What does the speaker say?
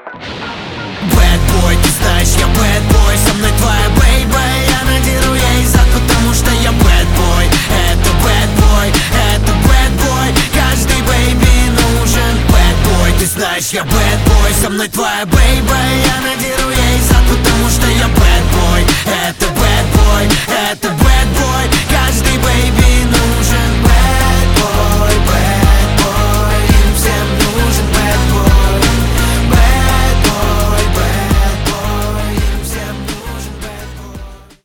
Bad boy, ты знаешь, я bad boy. Со мной твоя бейба, я надеру ей зад, потому что я bad boy. Это bad boy, это bad boy. Каждый бейби нужен bad boy. Ты знаешь, я bad boy. Со мной твоя бейба, я надеру ей зад.